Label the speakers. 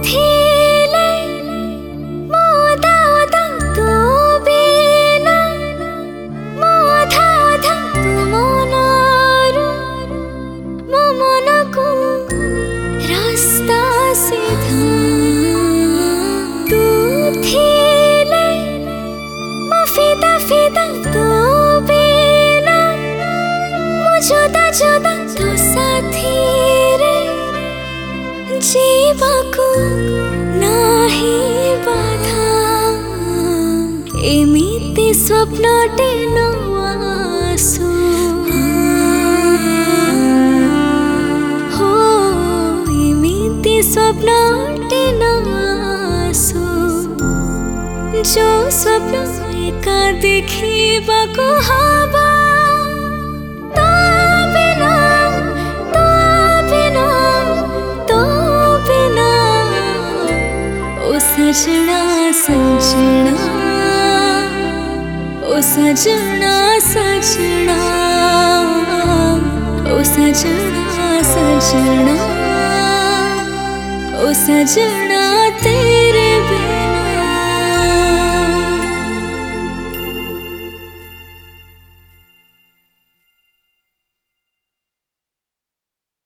Speaker 1: थिले मोदा दा तू बिना मोधा धा तू मनारू मो मन को रास्ता सीधा तू थिले मो फिदा फिदा तू बिना मो जुदा जुदा तू साथी रे जीवा को नाही बाधा एमिति स्वप्नटे न आसु हो एमिति स्वप्नटे न आसु जो स्वप्न एका देखिबा को हवा तो बिना तो बिना तो बिना ओ सजना सजना ओ सजना सजना ओ सजना सजना ओ सजना तेरे